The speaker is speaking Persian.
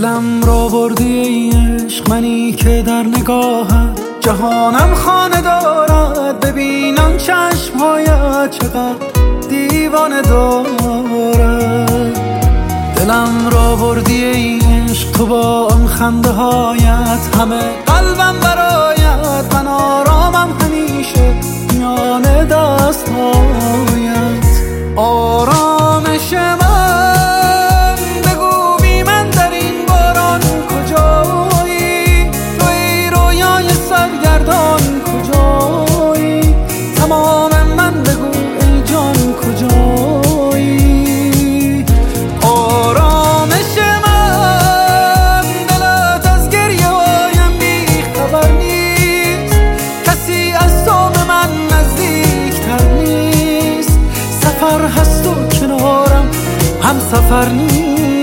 دلم را بردی ای عشق، منی که در نگاهت جهانم خانه دارد. ببینم چشمهایت چقدر دیوانه دارد. دلم را بردی ای عشق، تو با آن خنده هایت همه قلبم برایت. من آرامم همیشه میان دست هایت. آرامش من بگو بی من در این باران کجایی؟ تو ای رویای سرگردان کجایی؟ تمام من بگو ای جان کجایی؟ آرامش من دلت از گریه هایم بی خبر نیست. کسی از تو به من نزدیکتر نیست. سفر هست و کنارم هم سفر نیست.